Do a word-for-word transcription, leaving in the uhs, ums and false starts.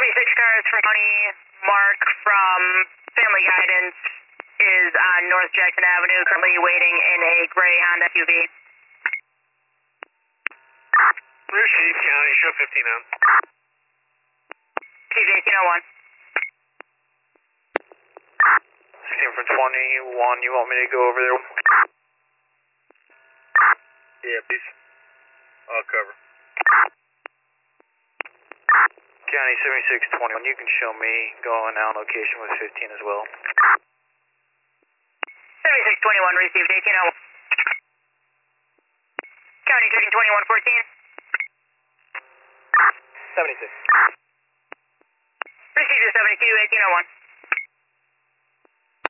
seventy-six cars from County. Mark from Family Guidance is on North Jackson Avenue, currently waiting in a gray Honda S U V. Receive County, show fifteen on. T J eighteen oh one. sixteen from twenty-one, you want me to go over there? Yeah, please. I'll cover. County seventy-six twenty-one, you can show me going out location with fifteen as well. seventy-six twenty-one received eighteen oh one. County checking twenty-one fourteen. seventy-six. Received seventy-two eighteen oh one.